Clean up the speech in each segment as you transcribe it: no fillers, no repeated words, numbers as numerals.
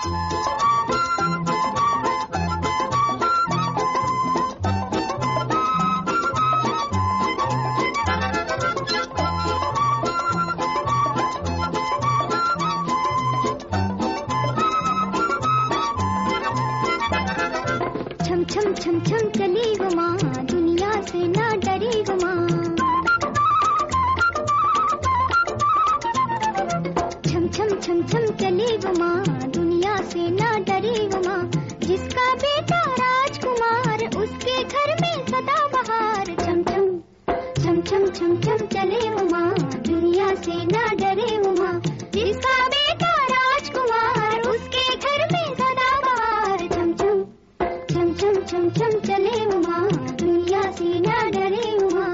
छम छम छम चली वो माँ, दुनिया से ना डरी वो माँ। छम छम छम छम चली वो माँ, दुनिया से ना डरी वो माँ। जिसका बेटा राजकुमार, उसके घर में सदा बहार। छम छम छम छम छम छम चले वो माँ, दुनिया से ना डरे वो माँ। जिसका बेटा राजकुमार, उसके घर में सदा बहार। छम छम छम छम छम छम चले उमा, दुनिया से ना डरे उमा।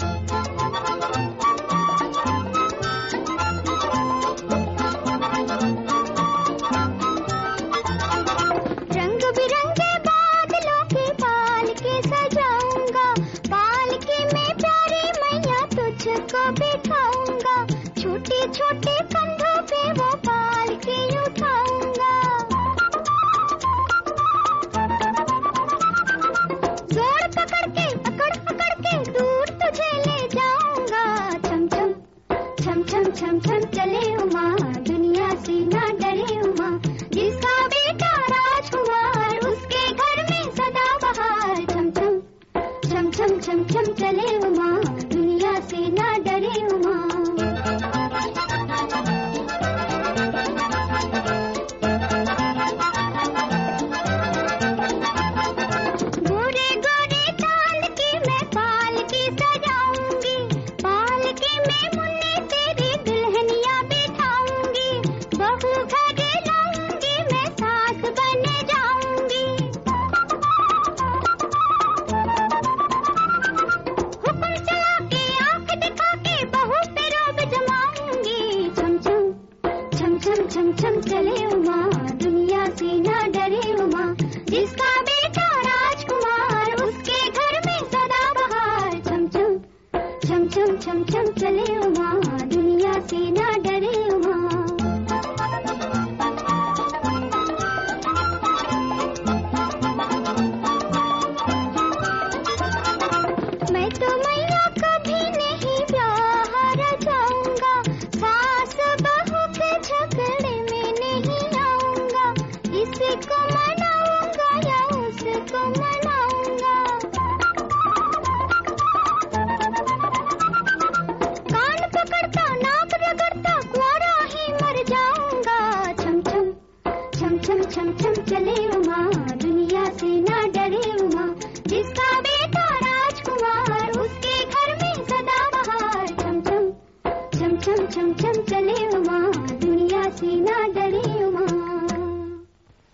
रंग बिरंगे बादलों के पाल के सजाऊंगा, पाल के में प्यारी मैया तुझको बिठाऊंगा। छोटे छोटे कंधों पे वो पाल के उठाऊंगा। जोड़ पकड़ के अकड़ पकड़ के दूर तुझे ले जाऊंगा। छम छम छम छम छम छम चले उमा, दुनिया से ना डरे उमा। जिसका बेटा राजकुमार, उसके घर में सदा बहार। छम छम छम छम छम छम चले उमा, दुनिया से ना डरे उमा। छम छम चले उमा, दुनिया से ना डरे उमा। जिसका बेटा राजकुमार, उसके घर में सदा बहार। छम छम छम छम छम छम चले उमा, दुनिया से ना डरे उमा। मैं तो मैया कभी नहीं प्यार जाऊंगा, सास बहू के झगड़े में नहीं आऊंगा। इसको मनाऊंगा या उसको मनाऊंगा। कान पकड़ता नाक रगड़ता कुआरा ही मर जाऊंगा। छम छम छम छम छम छम चले उमा, दुनिया से ना डरे उमा। जिसका बेटा राजकुमार, उसके घर में सदा बहार। छम छम छम छम छम छम चले उमा, दुनिया से ना डरे उमा।